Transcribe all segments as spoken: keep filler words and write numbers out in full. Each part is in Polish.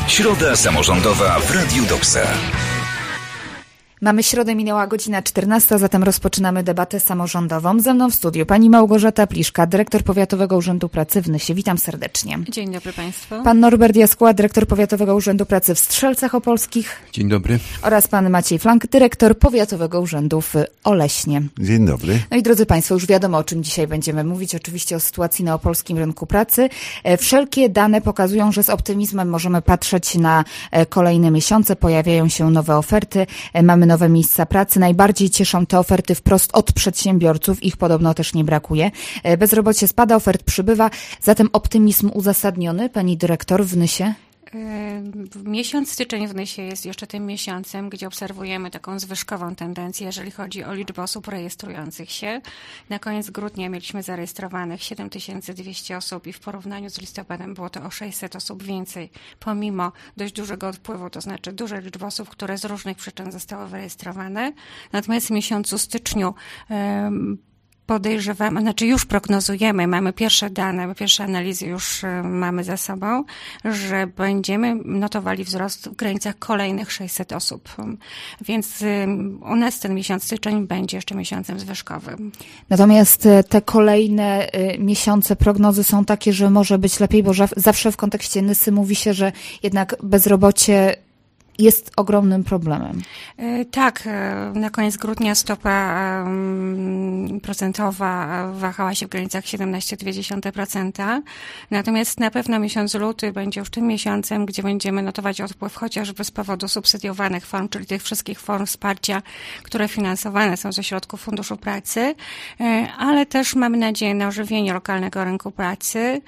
Środa samorządowa w Radiu Doksa. Mamy środę, minęła godzina czternasta, zatem rozpoczynamy debatę samorządową. Ze mną w studiu pani Małgorzata Pliszka, dyrektor Powiatowego Urzędu Pracy w Nysie. Witam serdecznie. Dzień dobry Państwu. Pan Norbert Jaskuła, dyrektor Powiatowego Urzędu Pracy w Strzelcach Opolskich. Dzień dobry. Oraz pan Maciej Flank, dyrektor Powiatowego Urzędu w Oleśnie. Dzień dobry. No i drodzy Państwo, już wiadomo, o czym dzisiaj będziemy mówić. Oczywiście o sytuacji na opolskim rynku pracy. Wszelkie dane pokazują, że z optymizmem możemy patrzeć na kolejne miesiące. Pojawiają się nowe oferty. Mamy nowe miejsca pracy. Najbardziej cieszą te oferty wprost od przedsiębiorców. Ich podobno też nie brakuje. Bezrobocie spada, ofert przybywa. Zatem optymizm uzasadniony, pani dyrektor, w Nysie? Miesiąc styczeń w Nysie jest jeszcze tym miesiącem, gdzie obserwujemy taką zwyżkową tendencję, jeżeli chodzi o liczbę osób rejestrujących się. Na koniec grudnia mieliśmy zarejestrowanych siedem tysięcy dwieście osób i w porównaniu z listopadem było to o sześćset osób więcej, pomimo dość dużego odpływu, to znaczy dużej liczby osób, które z różnych przyczyn zostały wyrejestrowane. Natomiast w miesiącu styczniu um, podejrzewamy, znaczy już prognozujemy, mamy pierwsze dane, pierwsze analizy już mamy za sobą, że będziemy notowali wzrost w granicach kolejnych sześćset osób. Więc u nas ten miesiąc styczeń będzie jeszcze miesiącem zwyżkowym. Natomiast te kolejne miesiące prognozy są takie, że może być lepiej, bo zawsze w kontekście Nysy mówi się, że jednak bezrobocie jest ogromnym problemem. Tak, na koniec grudnia stopa procentowa wahała się w granicach siedemnaście przecinek dwa procent. Natomiast na pewno miesiąc luty będzie już tym miesiącem, gdzie będziemy notować odpływ chociażby z powodu subsydiowanych form, czyli tych wszystkich form wsparcia, które finansowane są ze środków Funduszu Pracy, ale też mamy nadzieję na ożywienie lokalnego rynku pracy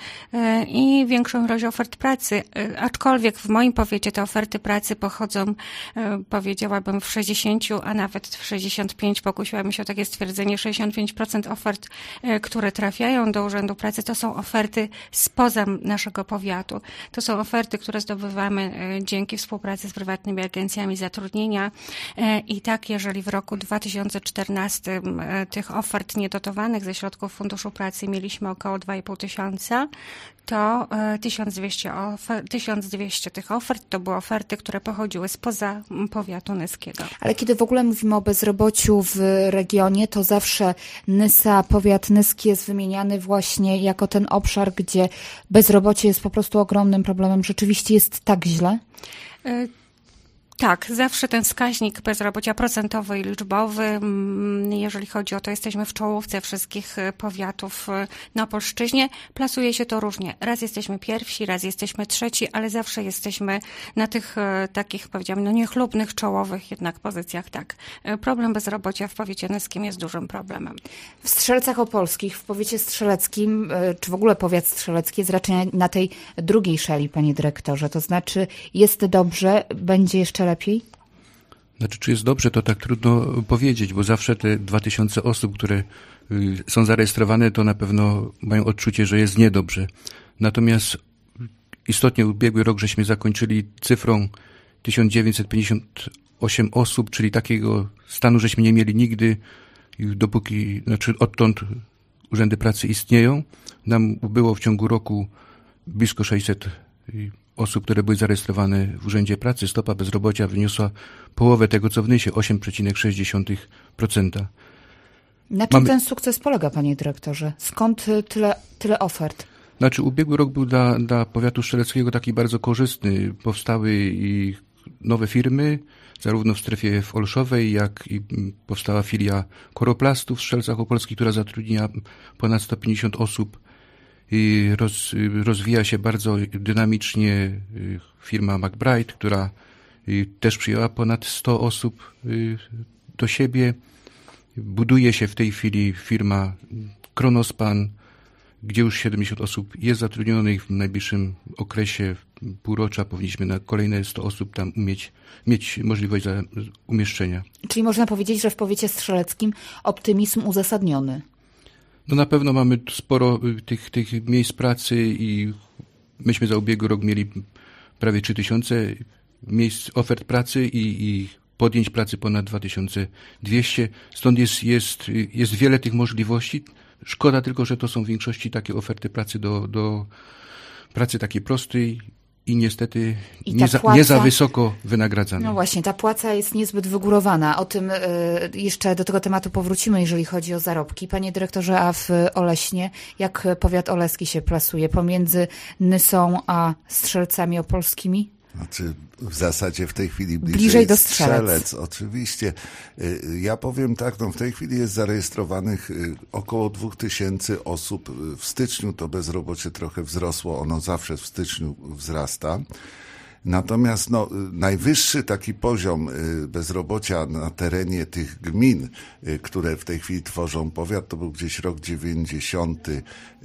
i większą ilość ofert pracy. Aczkolwiek w moim powiecie te oferty pracy pochodzą Chodzą, powiedziałabym, w sześćdziesiąt, a nawet w sześćdziesiąt pięć, pokusiłabym się o takie stwierdzenie, sześćdziesiąt pięć procent ofert, które trafiają do Urzędu Pracy, to są oferty spoza naszego powiatu. To są oferty, które zdobywamy dzięki współpracy z prywatnymi agencjami zatrudnienia i tak, jeżeli w roku dwa tysiące czternastym tych ofert niedotowanych ze środków Funduszu Pracy mieliśmy około dwa i pół tysiąca, to tysiąc dwieście, ofer- tysiąc dwieście tych ofert to były oferty, które pochodziły spoza powiatu nyskiego. Ale kiedy w ogóle mówimy o bezrobociu w regionie, to zawsze Nysa, powiat nyski jest wymieniany właśnie jako ten obszar, gdzie bezrobocie jest po prostu ogromnym problemem. Rzeczywiście jest tak źle? Y- Tak, zawsze ten wskaźnik bezrobocia procentowy i liczbowy, jeżeli chodzi o to, jesteśmy w czołówce wszystkich powiatów na Opolszczyźnie. Plasuje się to różnie. Raz jesteśmy pierwsi, raz jesteśmy trzeci, ale zawsze jesteśmy na tych takich, powiedziałam, no niechlubnych, czołowych jednak pozycjach. Tak, problem bezrobocia w powiecie nyskim jest dużym problemem. W Strzelcach Opolskich, w powiecie strzeleckim, czy w ogóle powiat strzelecki jest raczej na tej drugiej szali, panie dyrektorze. To znaczy jest dobrze, będzie jeszcze lepiej? Znaczy, czy jest dobrze, to tak trudno powiedzieć, bo zawsze te dwa tysiące osób, które są zarejestrowane, to na pewno mają odczucie, że jest niedobrze. Natomiast istotnie ubiegły rok żeśmy zakończyli cyfrą tysiąc dziewięćset pięćdziesiąt osiem osób, czyli takiego stanu żeśmy nie mieli nigdy, dopóki, znaczy odtąd urzędy pracy istnieją. Nam było w ciągu roku blisko sześćset osób, które były zarejestrowane w Urzędzie Pracy. Stopa bezrobocia wyniosła połowę tego, co w Nysie, osiem przecinek sześć procent. Na czym Mamy... ten sukces polega, panie dyrektorze? Skąd tyle, tyle ofert? Znaczy, ubiegły rok był dla, dla powiatu strzeleckiego taki bardzo korzystny. Powstały i nowe firmy, zarówno w strefie w Olszowej, jak i powstała filia Koroplastu w Strzelcach Opolskich, która zatrudnia ponad sto pięćdziesiąt osób. I roz, rozwija się bardzo dynamicznie firma McBride, która też przyjęła ponad sto osób do siebie. Buduje się w tej chwili firma Kronospan, gdzie już siedemdziesiąt osób jest zatrudnionych. W najbliższym okresie półrocza powinniśmy na kolejne sto osób tam umieć, mieć możliwość za, umieszczenia. Czyli można powiedzieć, że w powiecie strzeleckim optymizm uzasadniony. No na pewno mamy sporo tych, tych miejsc pracy i myśmy za ubiegły rok mieli prawie trzy tysiące miejsc ofert pracy i, i podjęć pracy ponad dwa tysiące dwieście. Stąd jest, jest, jest wiele tych możliwości. Szkoda tylko, że to są w większości takie oferty pracy do, do pracy takiej prostej i niestety I nie, za, płaca, nie za wysoko wynagradzany. No właśnie, ta płaca jest niezbyt wygórowana. O tym y, jeszcze do tego tematu powrócimy, jeżeli chodzi o zarobki. Panie dyrektorze, a w Oleśnie, jak powiat oleski się plasuje pomiędzy Nysą a Strzelcami Opolskimi? Znaczy, w zasadzie w tej chwili bliżej, bliżej do Strzelec. Strzelec. Oczywiście. Ja powiem tak, no w tej chwili jest zarejestrowanych około dwóch tysięcy osób. W styczniu to bezrobocie trochę wzrosło, ono zawsze w styczniu wzrasta. Natomiast no, najwyższy taki poziom bezrobocia na terenie tych gmin, które w tej chwili tworzą powiat, to był gdzieś rok dziewięćdziesiąty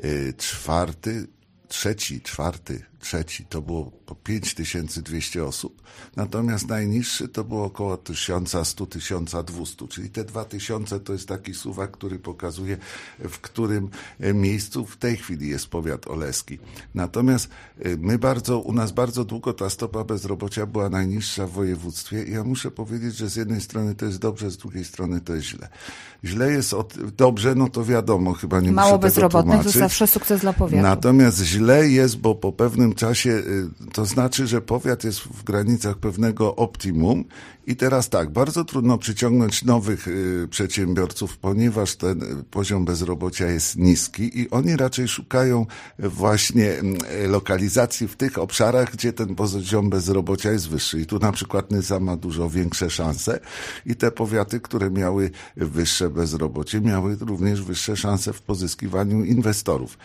czwarty, trzeci, czwarty, trzeci, to było po pięć tysięcy dwieście osób, natomiast najniższy to było około tysiąc sto do tysiąc dwieście, czyli te dwa tysiące to jest taki suwak, który pokazuje, w którym miejscu w tej chwili jest powiat oleski. Natomiast my bardzo, u nas bardzo długo ta stopa bezrobocia była najniższa w województwie i ja muszę powiedzieć, że z jednej strony to jest dobrze, z drugiej strony to jest źle. Źle jest od, dobrze, no to wiadomo, chyba nie Mało muszę tego bezrobotnych tłumaczyć. to zawsze sukces dla powiatu. Natomiast źle jest, bo po pewnym czasie, to znaczy, że powiat jest w granicach pewnego optimum i teraz tak, bardzo trudno przyciągnąć nowych przedsiębiorców, ponieważ ten poziom bezrobocia jest niski i oni raczej szukają właśnie lokalizacji w tych obszarach, gdzie ten poziom bezrobocia jest wyższy. I tu na przykład Nysa ma dużo większe szanse i te powiaty, które miały wyższe bezrobocie, miały również wyższe szanse w pozyskiwaniu inwestorów.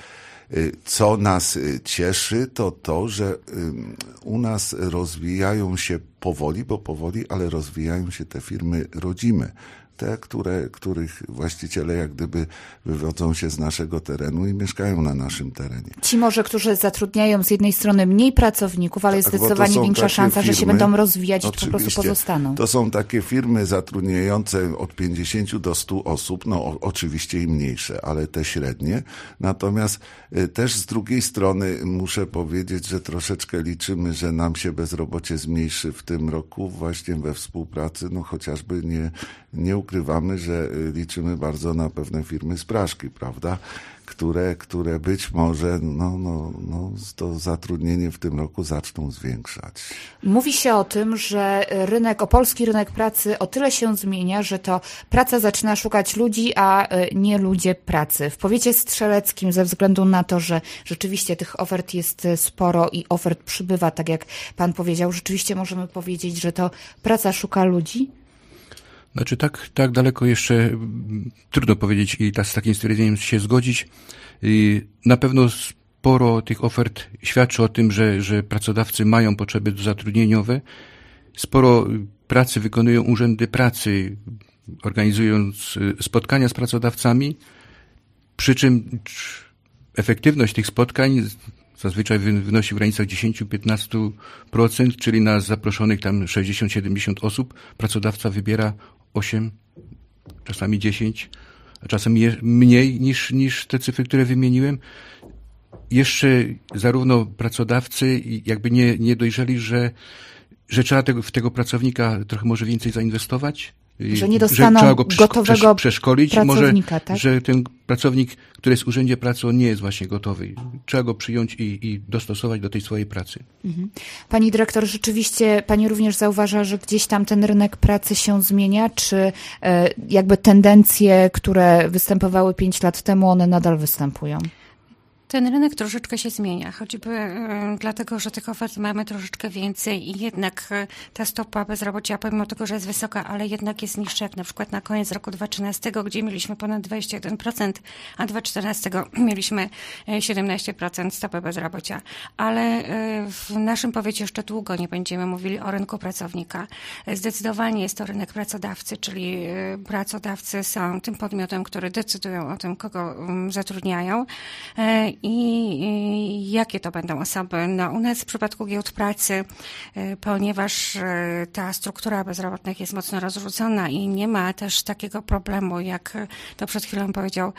Co nas cieszy, to to, że u nas rozwijają się powoli, bo powoli, ale rozwijają się te firmy rodzime. Te, które, których właściciele jak gdyby wywodzą się z naszego terenu i mieszkają na naszym terenie. Ci może, którzy zatrudniają z jednej strony mniej pracowników, ale jest tak, zdecydowanie większa szansa, firmy, że się będą rozwijać oczywiście, i po prostu pozostaną. To są takie firmy zatrudniające od pięćdziesięciu do stu osób, no o, oczywiście i mniejsze, ale te średnie. Natomiast y, też z drugiej strony muszę powiedzieć, że troszeczkę liczymy, że nam się bezrobocie zmniejszy w tym roku właśnie we współpracy, no chociażby nie, nie ukrywamy, że liczymy bardzo na pewne firmy z Praszki, prawda? Które, które być może no, no, no, to zatrudnienie w tym roku zaczną zwiększać. Mówi się o tym, że rynek, opolski rynek pracy o tyle się zmienia, że to praca zaczyna szukać ludzi, a nie ludzie pracy. W powiecie strzeleckim ze względu na to, że rzeczywiście tych ofert jest sporo i ofert przybywa, tak jak pan powiedział, rzeczywiście możemy powiedzieć, że to praca szuka ludzi? Znaczy tak, tak daleko jeszcze trudno powiedzieć i z takim stwierdzeniem się zgodzić. Na pewno sporo tych ofert świadczy o tym, że, że pracodawcy mają potrzeby zatrudnieniowe. Sporo pracy wykonują urzędy pracy, organizując spotkania z pracodawcami, przy czym efektywność tych spotkań zazwyczaj wynosi w granicach dziesięć do piętnastu procent, czyli na zaproszonych tam sześćdziesiąt do siedemdziesięciu osób pracodawca wybiera osiem, czasami dziesięć, a czasem mniej niż, niż te cyfry, które wymieniłem. Jeszcze zarówno pracodawcy jakby nie, nie dojrzeli, że, że trzeba tego, w tego pracownika trochę może więcej zainwestować. Że nie dostaną że trzeba go gotowego przeszkolić. pracownika, może, tak? Że ten pracownik, który jest w urzędzie pracy, on nie jest właśnie gotowy. Trzeba go przyjąć i, i dostosować do tej swojej pracy. Mhm. Pani dyrektor, rzeczywiście pani również zauważa, że gdzieś tam ten rynek pracy się zmienia, czy e, jakby tendencje, które występowały pięć lat temu, one nadal występują? Ten rynek troszeczkę się zmienia, choćby y, dlatego, że tych ofert mamy troszeczkę więcej i jednak y, ta stopa bezrobocia, pomimo tego, że jest wysoka, ale jednak jest niższa, jak na przykład na koniec roku dwa tysiące trzynastego, gdzie mieliśmy ponad dwadzieścia jeden procent, a dwa tysiące czternastego mieliśmy siedemnaście procent stopy bezrobocia. Ale y, w naszym powiecie jeszcze długo nie będziemy mówili o rynku pracownika. Zdecydowanie jest to rynek pracodawcy, czyli y, pracodawcy są tym podmiotem, który decydują o tym, kogo um, zatrudniają. Y, I, I jakie to będą osoby? No, u nas w przypadku giełd pracy, ponieważ ta struktura bezrobotnych jest mocno rozrzucona i nie ma też takiego problemu, jak to przed chwilą powiedział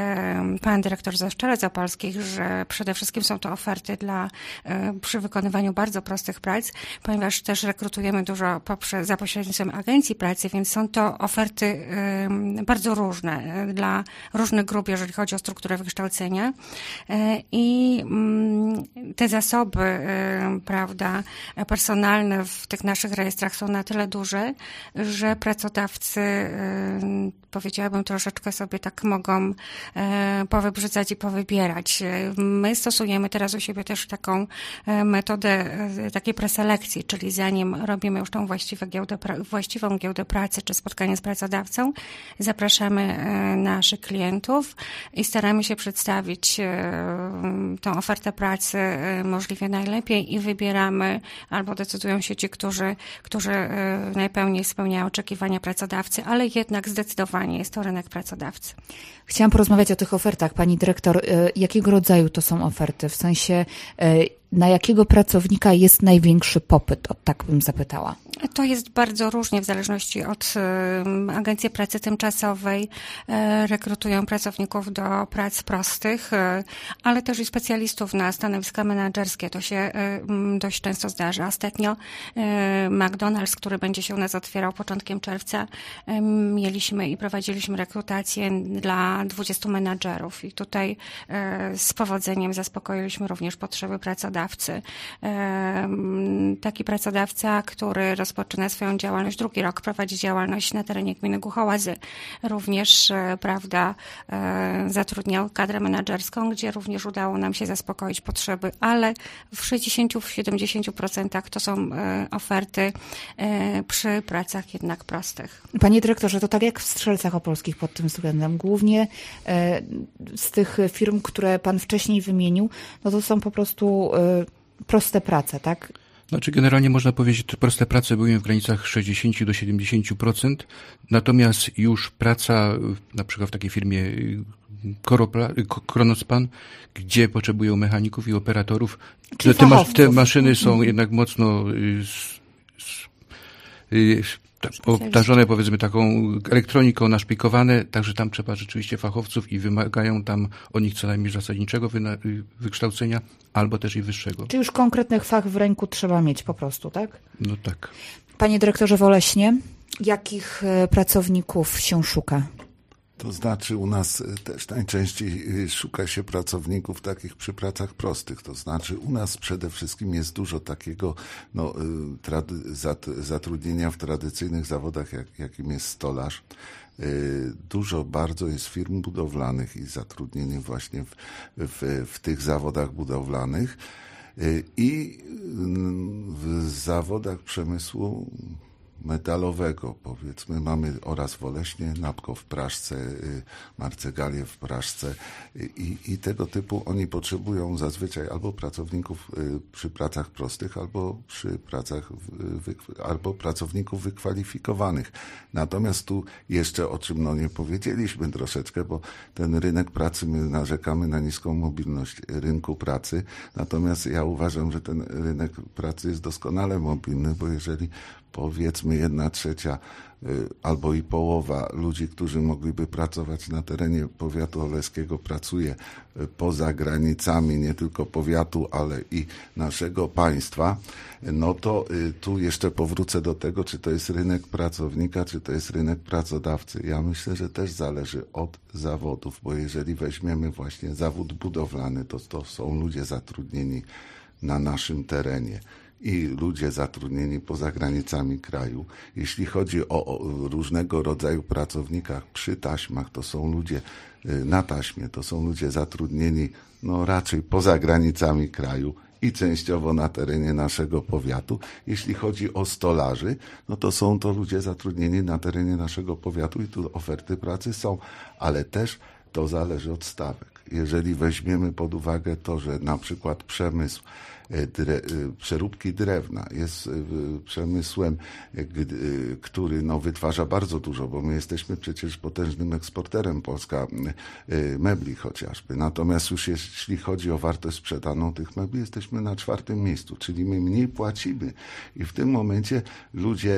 pan dyrektor ze Strzelec Opolskich, że przede wszystkim są to oferty dla, przy wykonywaniu bardzo prostych prac, ponieważ też rekrutujemy dużo poprzez, za pośrednictwem agencji pracy, więc są to oferty bardzo różne dla różnych grup, jeżeli chodzi o strukturę wykształcenia. i te zasoby, prawda, personalne w tych naszych rejestrach są na tyle duże, że pracodawcy, powiedziałabym, troszeczkę sobie tak mogą powybrzydzać i powybierać. My stosujemy teraz u siebie też taką metodę takiej preselekcji, czyli zanim robimy już tą właściwą giełdę, właściwą giełdę pracy czy spotkanie z pracodawcą, zapraszamy naszych klientów i staramy się przedstawić tą ofertę pracy możliwie najlepiej i wybieramy albo decydują się ci, którzy, którzy najpełniej spełniają oczekiwania pracodawcy, ale jednak zdecydowanie jest to rynek pracodawcy. Chciałam porozmawiać o tych ofertach. Pani dyrektor, jakiego rodzaju to są oferty? W sensie, na jakiego pracownika jest największy popyt? O, tak bym zapytała. To jest bardzo różnie w zależności od um, agencji pracy tymczasowej. E, rekrutują pracowników do prac prostych, e, ale też i specjalistów na stanowiska menedżerskie. To się e, dość często zdarza. Ostatnio e, McDonald's, który będzie się u nas otwierał początkiem czerwca, e, mieliśmy i prowadziliśmy rekrutację dla dwudziestu menadżerów i tutaj e, z powodzeniem zaspokoiliśmy również potrzeby pracodawcy. E, taki pracodawca, który rozpoczyna swoją działalność, drugi rok prowadzi działalność na terenie gminy Głuchołazy. Również, prawda, zatrudniał kadrę menedżerską, gdzie również udało nam się zaspokoić potrzeby, ale w sześćdziesięciu do siedemdziesięciu procent to są oferty przy pracach jednak prostych. Panie dyrektorze, to tak jak w Strzelcach Opolskich pod tym względem. Głównie z tych firm, które pan wcześniej wymienił, no to są po prostu proste prace, tak? Znaczy generalnie można powiedzieć, że proste prace były w granicach sześćdziesiąt do siedemdziesięciu procent, natomiast już praca na przykład w takiej firmie Kronospan, gdzie potrzebują mechaników i operatorów, te, te, ma, te maszyny są jednak mocno y, y, obdarzone, powiedzmy, taką elektroniką, naszpikowane, także tam trzeba rzeczywiście fachowców i wymagają tam od nich co najmniej zasadniczego wykształcenia, albo też i wyższego. Czy już konkretnych fach w ręku trzeba mieć po prostu, tak? No tak. Panie dyrektorze Woleśnie, jakich pracowników się szuka? To znaczy u nas też najczęściej szuka się pracowników takich przy pracach prostych. To znaczy u nas przede wszystkim jest dużo takiego no, trady, zat, zatrudnienia w tradycyjnych zawodach, jak, jakim jest stolarz. Dużo bardzo jest firm budowlanych i zatrudnienie właśnie w, w, w tych zawodach budowlanych i w zawodach przemysłu metalowego, powiedzmy, mamy oraz Woleśnie, Napko w Praszce, Marcegalie w Praszce i, i tego typu oni potrzebują zazwyczaj albo pracowników przy pracach prostych, albo przy pracach, albo pracowników wykwalifikowanych. Natomiast tu jeszcze o czym no nie powiedzieliśmy troszeczkę, bo ten rynek pracy, my narzekamy na niską mobilność rynku pracy, natomiast ja uważam, że ten rynek pracy jest doskonale mobilny, bo jeżeli powiedzmy jedna trzecia albo i połowa ludzi, którzy mogliby pracować na terenie powiatu oleskiego, pracuje poza granicami nie tylko powiatu, ale i naszego państwa, no to tu jeszcze powrócę do tego, czy to jest rynek pracownika, czy to jest rynek pracodawcy. Ja myślę, że też zależy od zawodów, bo jeżeli weźmiemy właśnie zawód budowlany, to to są ludzie zatrudnieni na naszym terenie i ludzie zatrudnieni poza granicami kraju. Jeśli chodzi o, o różnego rodzaju pracownikach przy taśmach, to są ludzie na taśmie, to są ludzie zatrudnieni no raczej poza granicami kraju i częściowo na terenie naszego powiatu. Jeśli chodzi o stolarzy, no to są to ludzie zatrudnieni na terenie naszego powiatu i tu oferty pracy są, ale też to zależy od stawek. Jeżeli weźmiemy pod uwagę to, że na przykład przemysł Dre, przeróbki drewna jest przemysłem, który no, wytwarza bardzo dużo, bo my jesteśmy przecież potężnym eksporterem, Polska, mebli chociażby. Natomiast już jeśli chodzi o wartość sprzedaną tych mebli, jesteśmy na czwartym miejscu, czyli my mniej płacimy. I w tym momencie ludzie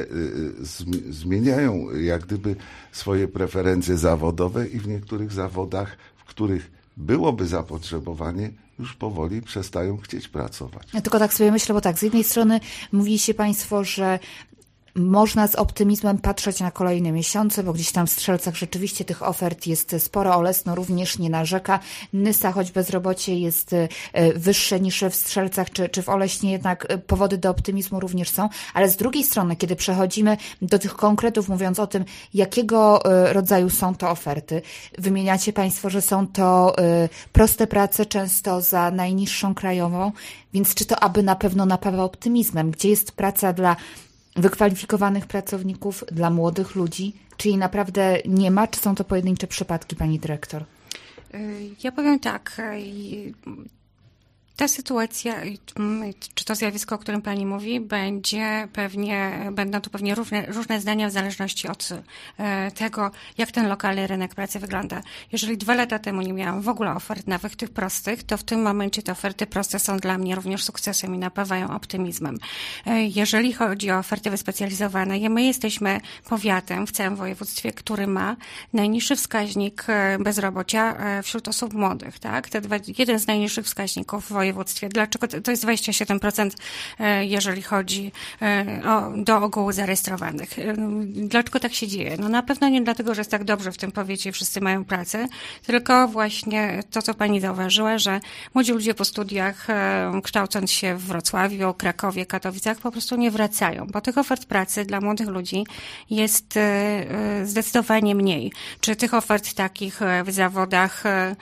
zmieniają jak gdyby swoje preferencje zawodowe i w niektórych zawodach, w których byłoby zapotrzebowanie, już powoli przestają chcieć pracować. Ja tylko tak sobie myślę, bo tak, z jednej strony mówiliście Państwo, że można z optymizmem patrzeć na kolejne miesiące, bo gdzieś tam w Strzelcach rzeczywiście tych ofert jest sporo. Olesno również nie narzeka. Nysa, choć bezrobocie jest wyższe niż w Strzelcach czy, czy w Oleśnie, jednak powody do optymizmu również są. Ale z drugiej strony, kiedy przechodzimy do tych konkretów, mówiąc o tym, jakiego rodzaju są to oferty, wymieniacie Państwo, że są to proste prace, często za najniższą krajową, więc czy to aby na pewno napawa optymizmem? Gdzie jest praca dla wykwalifikowanych pracowników, dla młodych ludzi? Czy jej naprawdę nie ma, czy są to pojedyncze przypadki, pani dyrektor? Ja powiem tak. Ta sytuacja, czy to zjawisko, o którym pani mówi, będzie pewnie, będą tu pewnie różne, różne zdania w zależności od tego, jak ten lokalny rynek pracy wygląda. Jeżeli dwa lata temu nie miałam w ogóle ofert nawet tych prostych, to w tym momencie te oferty proste są dla mnie również sukcesem i napawają optymizmem. Jeżeli chodzi o oferty wyspecjalizowane, my jesteśmy powiatem w całym województwie, który ma najniższy wskaźnik bezrobocia wśród osób młodych, tak? Te dwa, jeden z najniższych wskaźników w województwie. Dlaczego? To jest dwadzieścia siedem procent, jeżeli chodzi o, do ogółu zarejestrowanych. Dlaczego tak się dzieje? No na pewno nie dlatego, że jest tak dobrze w tym powiecie i wszyscy mają pracę, tylko właśnie to, co pani zauważyła, że młodzi ludzie po studiach, kształcąc się w Wrocławiu, Krakowie, Katowicach, po prostu nie wracają, bo tych ofert pracy dla młodych ludzi jest zdecydowanie mniej. Czy tych ofert takich w zawodach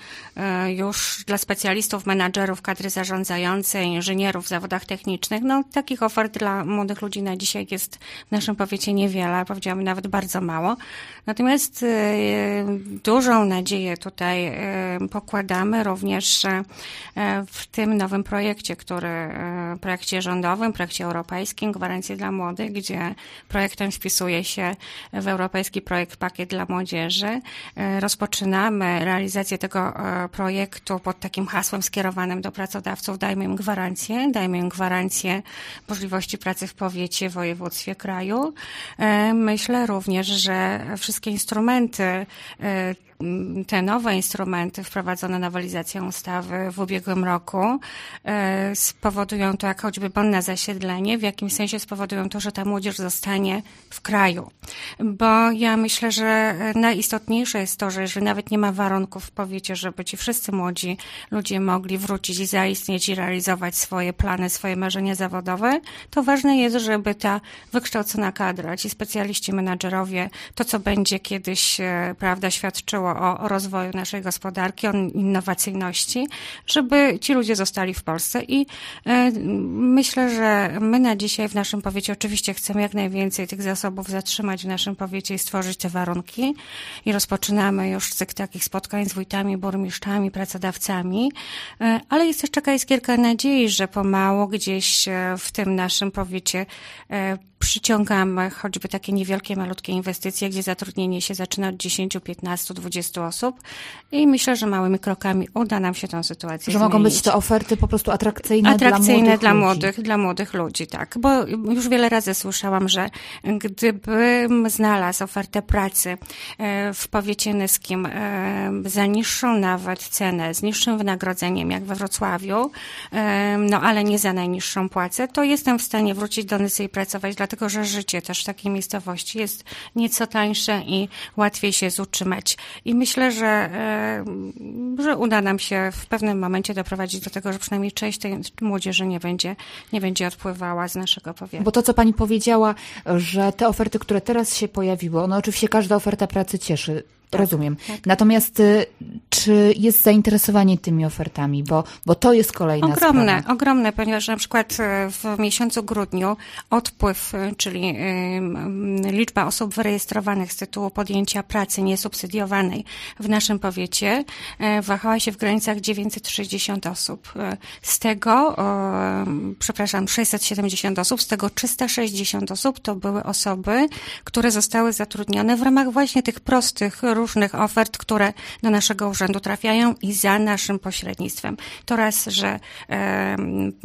już dla specjalistów, menadżerów, kadry zarządzającej, inżynierów w zawodach technicznych, no takich ofert dla młodych ludzi na dzisiaj jest w naszym powiecie niewiele, powiedziałabym nawet bardzo mało. Natomiast y, dużą nadzieję tutaj y, pokładamy również y, w tym nowym projekcie, który, y, projekcie rządowym, projekcie europejskim, Gwarancje dla Młodych, gdzie projektem wpisuje się w europejski projekt Pakiet dla Młodzieży. Y, rozpoczynamy realizację tego y, projektu pod takim hasłem skierowanym do pracodawców, dajmy im gwarancję, dajmy im gwarancję możliwości pracy w powiecie, województwie, kraju. Myślę również, że wszystkie instrumenty, te nowe instrumenty wprowadzone nowelizacją ustawy w ubiegłym roku spowodują to, jak choćby bon na zasiedlenie, w jakimś sensie spowodują to, że ta młodzież zostanie w kraju. Bo ja myślę, że najistotniejsze jest to, że jeżeli nawet nie ma warunków w powiecie, żeby ci wszyscy młodzi ludzie mogli wrócić i zaistnieć i realizować swoje plany, swoje marzenia zawodowe, to ważne jest, żeby ta wykształcona kadra, ci specjaliści, menadżerowie, to co będzie kiedyś, prawda, świadczyło O, o rozwoju naszej gospodarki, o innowacyjności, żeby ci ludzie zostali w Polsce i y, myślę, że my na dzisiaj w naszym powiecie oczywiście chcemy jak najwięcej tych zasobów zatrzymać w naszym powiecie i stworzyć te warunki i rozpoczynamy już cykl takich spotkań z wójtami, burmistrzami, pracodawcami, y, ale jest też taka jest kilka nadziei, że pomału gdzieś w tym naszym powiecie y, przyciągamy choćby takie niewielkie, malutkie inwestycje, gdzie zatrudnienie się zaczyna od dziesięć, piętnaście, dwadzieścia osób i myślę, że małymi krokami uda nam się tę sytuację Że zmienić. mogą być to oferty po prostu atrakcyjne, atrakcyjne dla młodych dla ludzi. młodych, dla młodych ludzi, tak. Bo już wiele razy słyszałam, że gdybym znalazł ofertę pracy w powiecie nyskim za niższą nawet cenę, z niższym wynagrodzeniem, jak we Wrocławiu, no ale nie za najniższą płacę, to jestem w stanie wrócić do Nysy i pracować, dlatego że życie też w takiej miejscowości jest nieco tańsze i łatwiej się jest utrzymać. I myślę, że, że uda nam się w pewnym momencie doprowadzić do tego, że przynajmniej część tej młodzieży nie będzie, nie będzie odpływała z naszego powiatu. Bo to, co pani powiedziała, że te oferty, które teraz się pojawiły, one oczywiście każda oferta pracy cieszy. Tak, rozumiem. Tak. Natomiast czy jest zainteresowanie tymi ofertami? Bo, bo to jest kolejna ogromne, sprawa. Ogromne, ponieważ na przykład w miesiącu grudniu odpływ, czyli liczba osób wyrejestrowanych z tytułu podjęcia pracy niesubsydiowanej w naszym powiecie wahała się w granicach dziewięćset sześćdziesiąt osób. Z tego, przepraszam, sześćset siedemdziesiąt osób, z tego trzysta sześćdziesiąt osób to były osoby, które zostały zatrudnione w ramach właśnie tych prostych, różnych ofert, które do naszego urzędu trafiają i za naszym pośrednictwem. To raz, że e,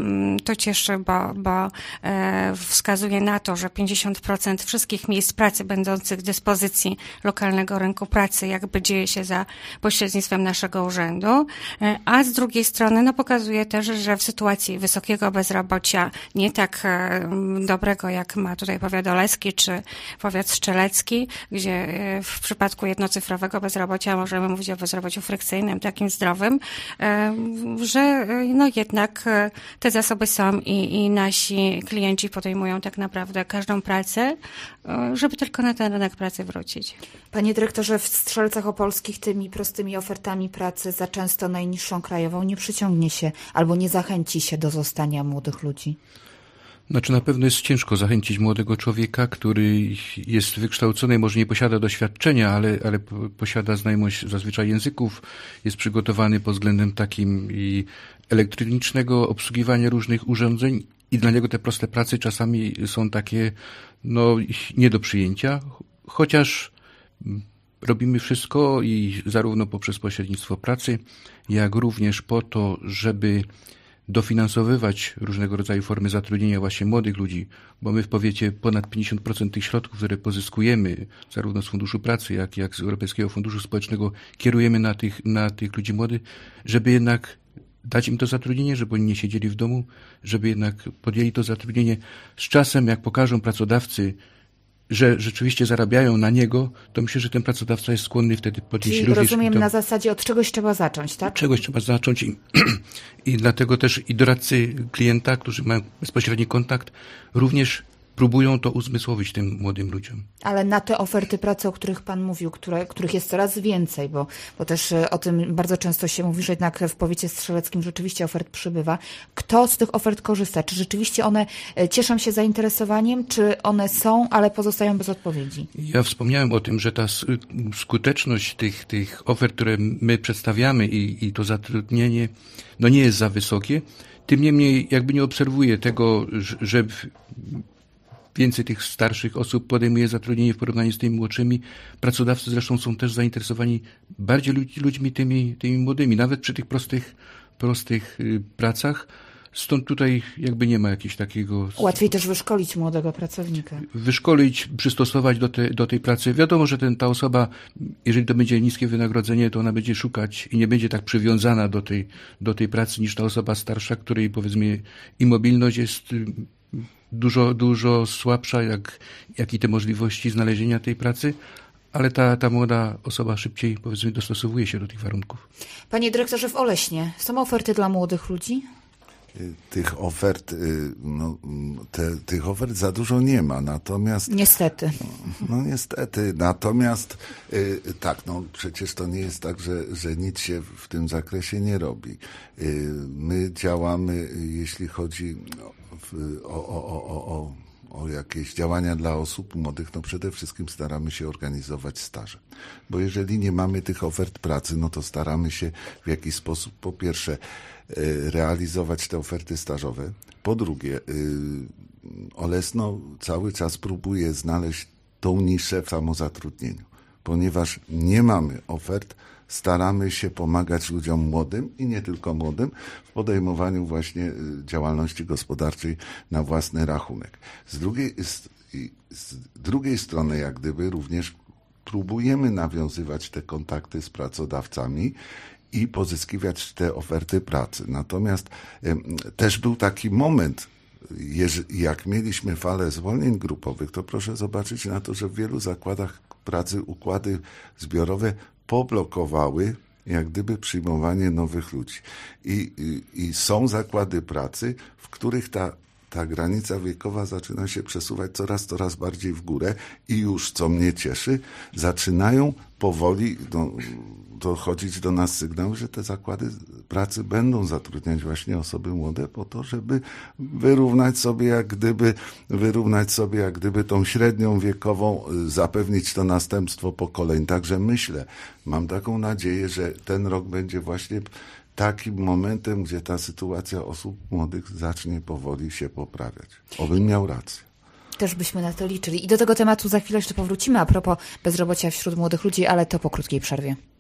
to cieszy, bo, bo e, wskazuje na to, że pięćdziesiąt procent wszystkich miejsc pracy będących w dyspozycji lokalnego rynku pracy jakby dzieje się za pośrednictwem naszego urzędu, e, a z drugiej strony no, pokazuje też, że w sytuacji wysokiego bezrobocia, nie tak e, dobrego jak ma tutaj powiat oleski czy powiat strzelecki, gdzie e, w przypadku jednocyfrowego bezrobocia możemy mówić o bezrobociu frykcyjnym, takim zdrowym, e, że e, no jednak e, te zasoby są i, i nasi klienci podejmują tak naprawdę każdą pracę, e, żeby tylko na ten rynek pracy wrócić. Panie dyrektorze, w Strzelcach Opolskich tymi prostymi ofertami pracy za często najniższą krajową nie przyciągnie się albo nie zachęci się do zostania młodych ludzi? Znaczy na pewno jest ciężko zachęcić młodego człowieka, który jest wykształcony, może nie posiada doświadczenia, ale, ale posiada znajomość zazwyczaj języków, jest przygotowany pod względem takim i elektronicznego obsługiwania różnych urządzeń i dla niego te proste prace czasami są takie no nie do przyjęcia, chociaż robimy wszystko i zarówno poprzez pośrednictwo pracy, jak również po to, żeby dofinansowywać różnego rodzaju formy zatrudnienia właśnie młodych ludzi, bo my w powiecie ponad pięćdziesiąt procent tych środków, które pozyskujemy zarówno z Funduszu Pracy, jak, jak z Europejskiego Funduszu Społecznego, kierujemy na tych, na tych ludzi młodych, żeby jednak dać im to zatrudnienie, żeby oni nie siedzieli w domu, żeby jednak podjęli to zatrudnienie. Z czasem, jak pokażą pracodawcy, że rzeczywiście zarabiają na niego, to myślę, że ten pracodawca jest skłonny wtedy podnieść Czyli również... rozumiem to, na zasadzie od czegoś trzeba zacząć, tak? Od czegoś trzeba zacząć i, i dlatego też i doradcy klienta, którzy mają bezpośredni kontakt, również próbują to uzmysłowić tym młodym ludziom. Ale na te oferty pracy, o których Pan mówił, które, których jest coraz więcej, bo, bo też o tym bardzo często się mówi, że jednak w powiecie strzeleckim rzeczywiście ofert przybywa. Kto z tych ofert korzysta? Czy rzeczywiście one cieszą się zainteresowaniem, czy one są, ale pozostają bez odpowiedzi? Ja wspomniałem o tym, że ta skuteczność tych, tych ofert, które my przedstawiamy i, i to zatrudnienie, no nie jest za wysokie. Tym niemniej jakby nie obserwuję tego, że więcej tych starszych osób podejmuje zatrudnienie w porównaniu z tymi młodszymi. Pracodawcy zresztą są też zainteresowani bardziej ludźmi tymi, tymi młodymi, nawet przy tych prostych, prostych pracach. Stąd tutaj jakby nie ma jakiegoś takiego... Łatwiej też wyszkolić młodego pracownika. Wyszkolić, przystosować do, te, do tej pracy. Wiadomo, że ten, ta osoba, jeżeli to będzie niskie wynagrodzenie, to ona będzie szukać i nie będzie tak przywiązana do tej, do tej pracy niż ta osoba starsza, której powiedzmy i mobilność jest dużo, dużo słabsza, jak, jak i te możliwości znalezienia tej pracy, ale ta, ta młoda osoba szybciej, powiedzmy, dostosowuje się do tych warunków. Panie dyrektorze, w Oleśnie są oferty dla młodych ludzi? Tych ofert, no, te, tych ofert za dużo nie ma, natomiast... Niestety. No, no niestety, natomiast tak, no przecież to nie jest tak, że, że nic się w tym zakresie nie robi. My działamy, jeśli chodzi o, o, o, o, o, o jakieś działania dla osób młodych, no przede wszystkim staramy się organizować staże. Bo jeżeli nie mamy tych ofert pracy, no to staramy się w jakiś sposób, po pierwsze, realizować te oferty stażowe. Po drugie, Olesno cały czas próbuje znaleźć tą niszę w samozatrudnieniu. Ponieważ nie mamy ofert, staramy się pomagać ludziom młodym i nie tylko młodym w podejmowaniu właśnie działalności gospodarczej na własny rachunek. Z drugiej, z, z drugiej strony, jak gdyby również próbujemy nawiązywać te kontakty z pracodawcami i pozyskiwać te oferty pracy. Natomiast y, też był taki moment, jeż, jak mieliśmy falę zwolnień grupowych, to proszę zobaczyć na to, że w wielu zakładach pracy układy zbiorowe poblokowały jak gdyby przyjmowanie nowych ludzi. I, i, i są zakłady pracy, w których ta ta granica wiekowa zaczyna się przesuwać coraz, coraz bardziej w górę i już, co mnie cieszy, zaczynają powoli do, dochodzić do nas sygnały, że te zakłady pracy będą zatrudniać właśnie osoby młode po to, żeby wyrównać sobie jak gdyby, wyrównać sobie jak gdyby tą średnią wiekową, zapewnić to następstwo pokoleń. Także myślę, mam taką nadzieję, że ten rok będzie właśnie takim momentem, gdzie ta sytuacja osób młodych zacznie powoli się poprawiać. Obym miał rację. Też byśmy na to liczyli. I do tego tematu za chwilę jeszcze powrócimy a propos bezrobocia wśród młodych ludzi, ale to po krótkiej przerwie.